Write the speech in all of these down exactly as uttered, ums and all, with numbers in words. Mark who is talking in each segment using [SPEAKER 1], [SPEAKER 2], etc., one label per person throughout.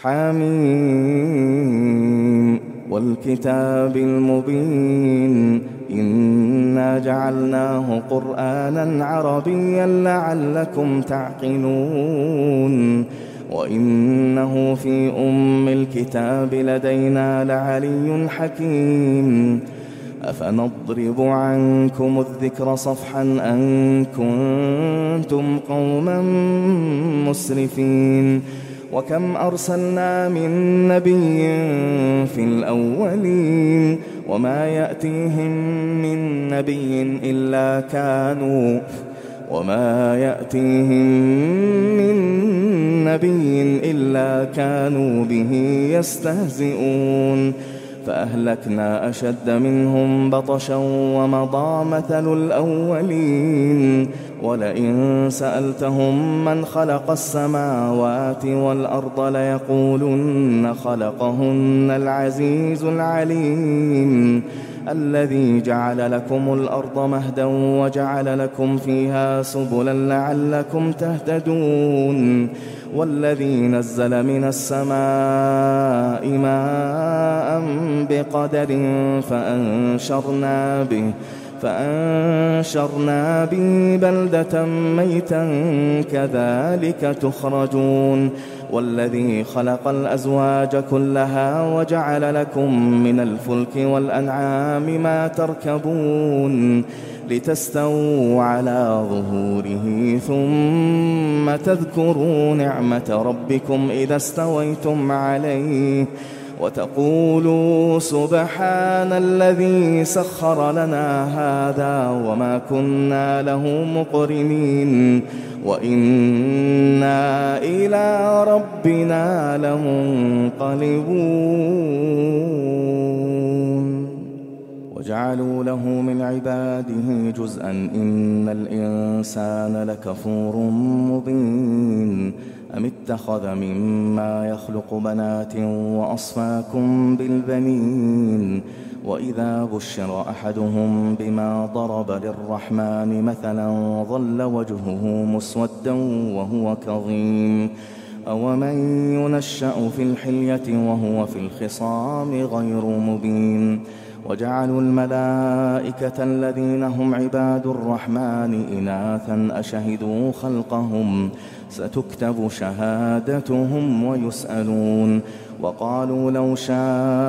[SPEAKER 1] حميم والكتاب المبين إنا جعلناه قرآنا عربيا لعلكم تعقلون وإنه في أم الكتاب لدينا لعلي حكيم أفنضرب عنكم الذكر صفحا أن كنتم قوما مسرفين وكم أرسلنا من نبي في الأولين وما يأتيهم من نبي إلا كانوا وما يأتيهم من نبي إلا كانوا به يستهزئون فأهلكنا أشد منهم بطشا ومضى مثل الأولين ولئن سألتهم من خلق السماوات والأرض ليقولن خلقهن العزيز العليم الذي جعل لكم الأرض مهدا وجعل لكم فيها سبلا لعلكم تهتدون والذي نزل من السماء ماء بقدر فأنشرنا به فأنشرنا به بلدة ميتا كذلك تخرجون والذي خلق الأزواج كلها وجعل لكم من الفلك والأنعام ما تركبون لتستووا على ظهوره ثم تذكروا نعمة ربكم إذا استويتم عليه وتقولوا سبحان الذي سخر لنا هذا وما كنا له مقرنين وإنا إلى ربنا لمنقلبون وجعلوا له من عباده جزءا إن الإنسان لكفور مبين أم اتخذ مما يخلق بنات وأصفاكم بالبنين وإذا بشر أحدهم بما ضرب للرحمن مثلا ظل وجهه مسودا وهو كظيم أومن ينشأ في الحلية وهو في الخصام غير مبين وجعلوا الملائكة الذين هم عباد الرحمن إناثا أشهدوا خلقهم ستكتب شهادتهم ويسألون وقالوا لو شاء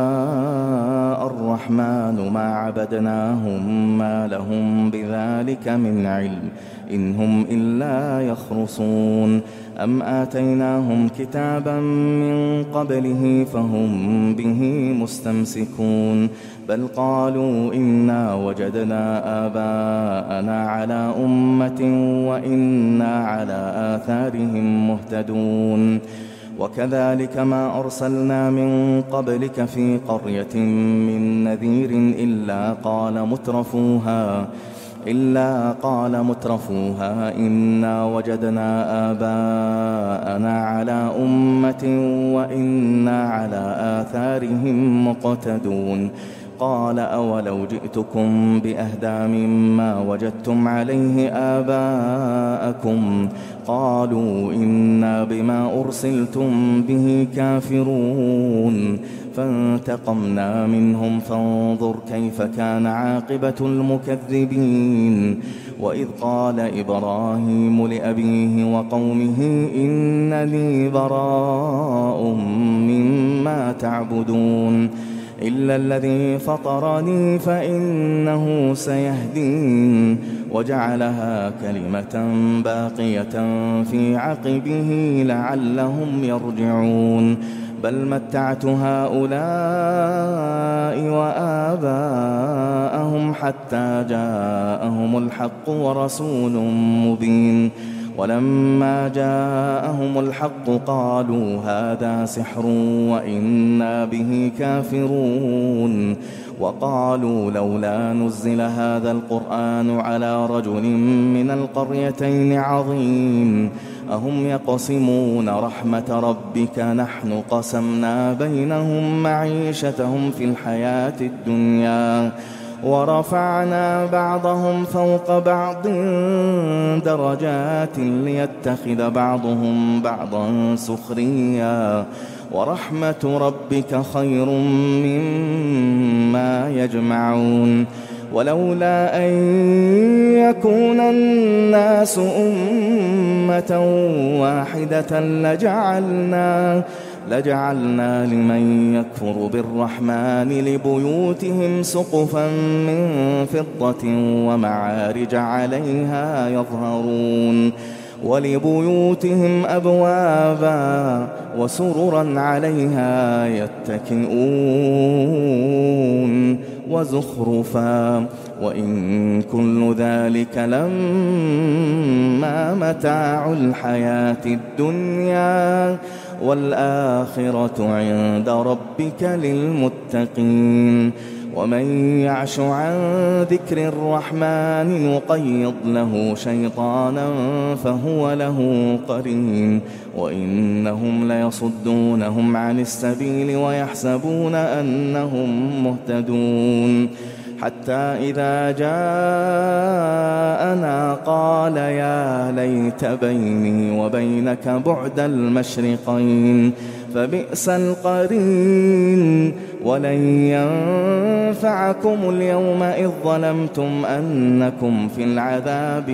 [SPEAKER 1] الرحمن ما عبدناهم ما لهم بذلك من علم إن هم إلا يخرصون أم آتيناهم كتابا من قبله فهم به مستمسكون بل قالوا إنا وجدنا آباءنا على أمة وإنا على آثارهم مهتدون وكذلك ما أرسلنا من قبلك في قرية من نذير إلا قال مترفوها إلا قال مترفوها إنا وجدنا آباءنا على أمة وإنا على آثارهم مقتدون قال أولو جئتكم بأهدى مما وجدتم عليه آباءكم قالوا إنا بما أرسلتم به كافرون فانتقمنا منهم فانظر كيف كان عاقبة المكذبين وإذ قال إبراهيم لأبيه وقومه إنني براء مما تعبدون إلا الذي فطرني فإنه سيهدين وجعلها كلمة باقية في عقبه لعلهم يرجعون بل متعت هؤلاء وآباءهم حتى جاءهم الحق ورسول مبين ولما جاءهم الحق قالوا هذا سحر وإنا به كافرون وقالوا لولا نزل هذا القرآن على رجل من القريتين عظيم أهم يقسمون رحمة ربك نحن قسمنا بينهم معيشتهم في الحياة الدنيا ورفعنا بعضهم فوق بعض درجات ليتخذ بعضهم بعضا سخريا ورحمة ربك خير مما يجمعون ولولا أن يكون الناس أمة واحدة لجعلنا لجعلنا لمن يكفر بالرحمن لبيوتهم سقفا من فضة ومعارج عليها يظهرون ولبيوتهم أبوابا وسررا عليها يتكئون وزخرفا وإن كل ذلك لما متاع الحياة الدنيا والآخرة عند ربك للمتقين ومن يعش عن ذكر الرحمن نقيض له شيطانا فهو له قرين وإنهم ليصدونهم عن السبيل ويحسبون أنهم مهتدون حتى إذا جاءنا قال يا ليت بيني وبينك بعد المشرقين فبئس القرين ولن ينفعكم اليوم إذ ظلمتم أنكم في العذاب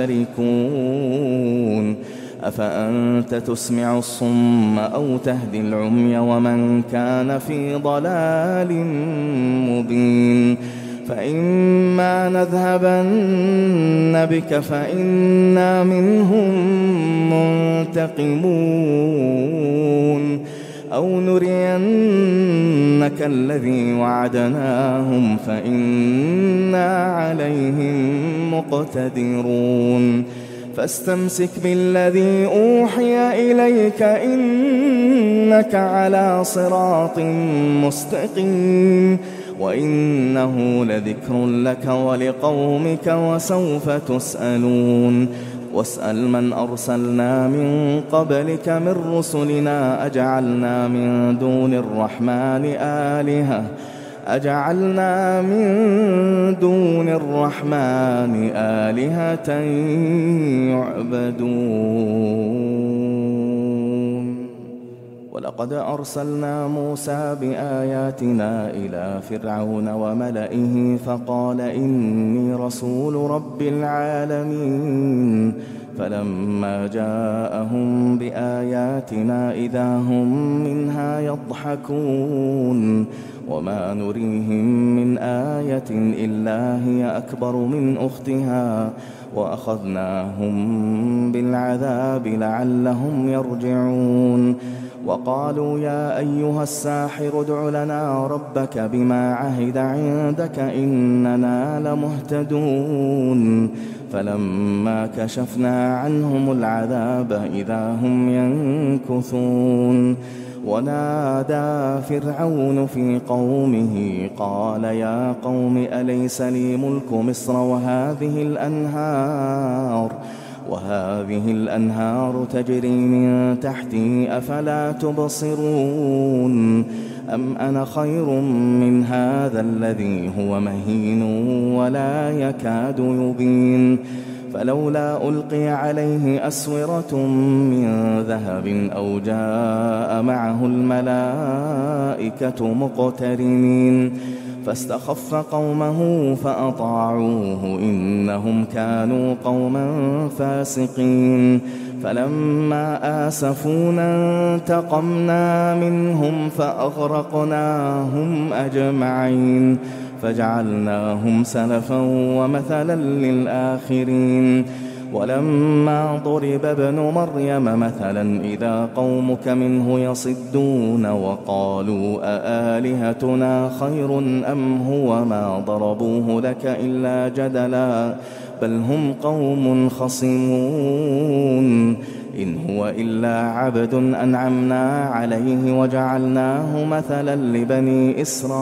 [SPEAKER 1] مشتركون أفأنت تسمع الصم أو تهدي العمي ومن كان في ضلال مبين فإما نذهبن بك فإنا منهم منتقمون أو نرينك الذي وعدناهم فإنا عليهم مقتدرون فاستمسك بالذي أوحي إليك إنك على صراط مستقيم وإنه لذكر لك ولقومك وسوف تسألون واسأل من أرسلنا من قبلك من رسلنا أجعلنا من دون الرحمن آلهة أجعلنا من دون الرحمن آلهة يعبدون ولقد أرسلنا موسى بآياتنا إلى فرعون وملئه فقال إني رسول رب العالمين فلما جاءهم بآياتنا إذا هم منها يضحكون وما نريهم من آية إلا هي أكبر من أختها وأخذناهم بالعذاب لعلهم يرجعون وقالوا يا أيها الساحر ادع لنا ربك بما عهد عندك إننا لمهتدون فلما كشفنا عنهم العذاب إذا هم ينكثون ونادى فرعون في قومه قال يا قوم أليس لي ملك مصر وهذه الأنهار وهذه الأنهار تجري من تحتي أفلا تبصرون أم أنا خير من هذا الذي هو مهين ولا يكاد يبين فلولا ألقي عليه أسورة من ذهب أو جاء معه الملائكة مقترنين فاستخف قومه فأطاعوه إنهم كانوا قوما فاسقين فلما آسفونا انتقمنا منهم فأغرقناهم أجمعين فجعلناهم سلفا ومثلا للآخرين ولما ضرب ابن مريم مثلا إذا قومك منه يصدون وقالوا أآلهتنا خير أم هو ما ضربوه لك إلا جدلا بل هم قوم خصمون إن هو إلا عبد أنعمنا عليه وجعلناه مثلا لبني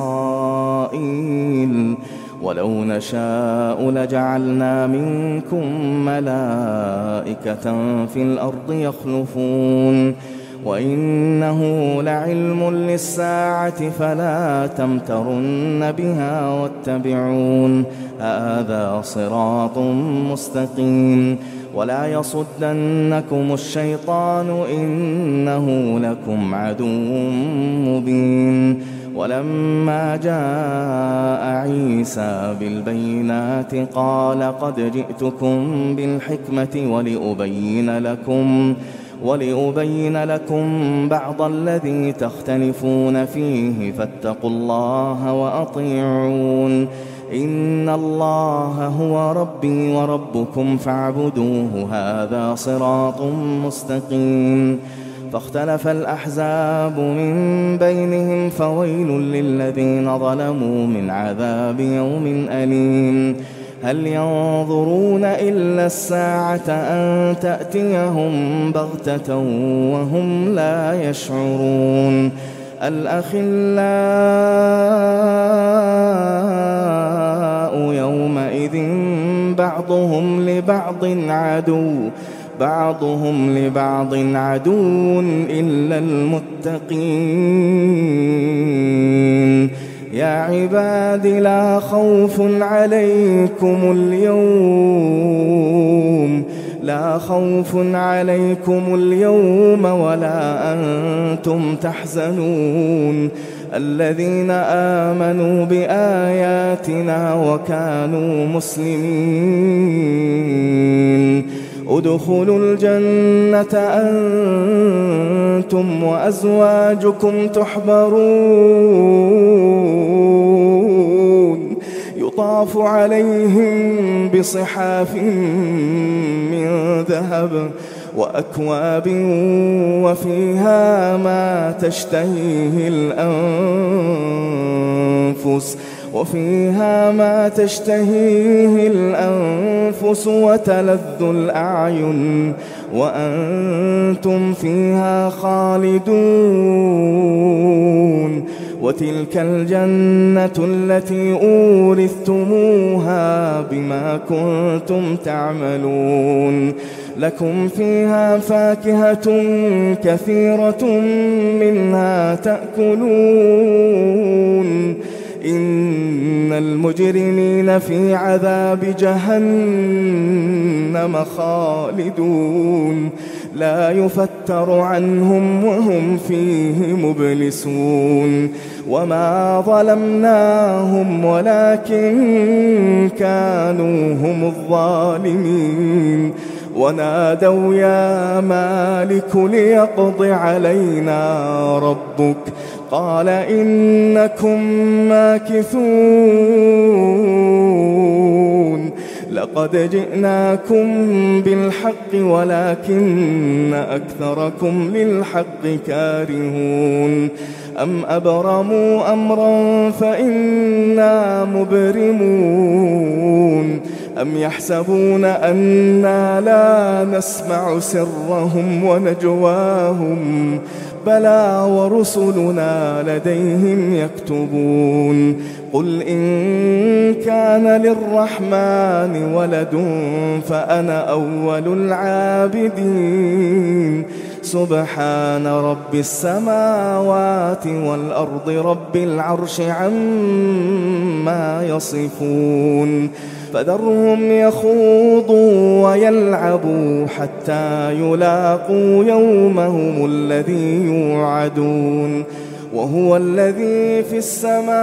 [SPEAKER 1] إسرائيل ولو نشاء لجعلنا منكم ملائكة في الأرض يخلفون وإنه لعلم للساعة فلا تمترن بها واتبعون هذا صراط مستقيم ولا يصدنكم الشيطان إنه لكم عدو مبين. ولما جاء عيسى بالبينات قال قد جئتكم بالحكمة ولأبين لكم ولأبين لكم بعض الذي تختلفون فيه فاتقوا الله وأطيعون. إن الله هو ربي وربكم فاعبدوه هذا صراط مستقيم. فاختلف الأحزاب من بينهم فويل للذين ظلموا من عذاب يوم أليم. هل ينظرون إلا الساعة أن تأتيهم بغتة وهم لا يشعرون. الأخلاء يومئذ بعضهم لبعض عدو بعضهم لبعض عدو إلا المتقين. يا عباد لا خوف عليكم اليوم لا خوف عليكم اليوم ولا أنتم تحزنون الذين آمنوا بآياتنا وكانوا مسلمين. ادخلوا الجنة أنتم وأزواجكم تحبرون يطاف عليهم بصحاف من ذهب وأكواب وفيها ما تشتهيه الأنفس وفيها ما تشتهيه الأنفس وتلذ الأعين وأنتم فيها خالدون. وتلك الجنة التي أورثتموها بما كنتم تعملون. لكم فيها فاكهة كثيرة منها تأكلون. إن المجرمين في عذاب جهنم خالدون لا يفتر عنهم وهم فيه مبلسون. وما ظلمناهم ولكن كانوا هم الظالمين. ونادوا يا مالك ليقض علينا ربك قال إنكم ماكثون. لقد جئناكم بالحق ولكن أكثركم للحق كارهون. أم أبرموا أمرا فإنا مبرمون. أم يحسبون أنا لا نسمع سرهم ونجواهم بلى ورسلنا لديهم يكتبون. قل إن كان للرحمن ولد فأنا أول العابدين. سبحان رب السماوات والأرض رب العرش عما يصفون. فذرهم يخوضوا ويلعبوا حتى يلاقوا يومهم الذي يوعدون. وهو الذي في السماء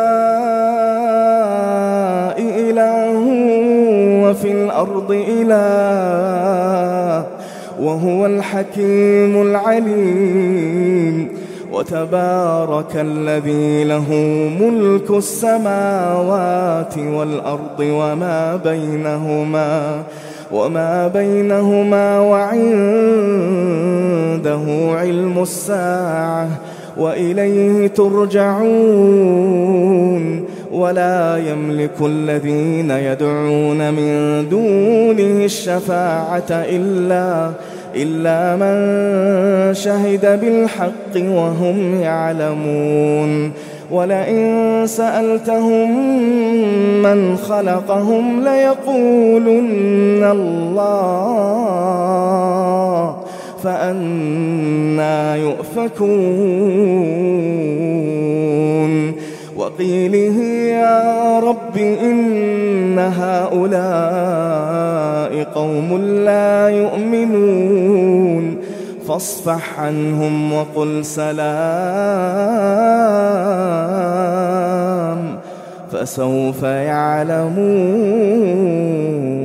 [SPEAKER 1] إله وفي الأرض إله وهو الحكيم العليم. وتبارك الذي له ملك السماوات والأرض وما بينهما وما بينهما وعنده علم الساعة وإليه ترجعون. ولا يملك الذين يدعون من دونه الشفاعة إلا إلا من شهد بالحق وهم يعلمون. ولئن سألتهم من خلقهم ليقولن الله فأنى يؤفكون. وقيله يا رب إن هؤلاء قوم لا يؤمنون فاصفح عنهم وقل سلام فسوف يعلمون.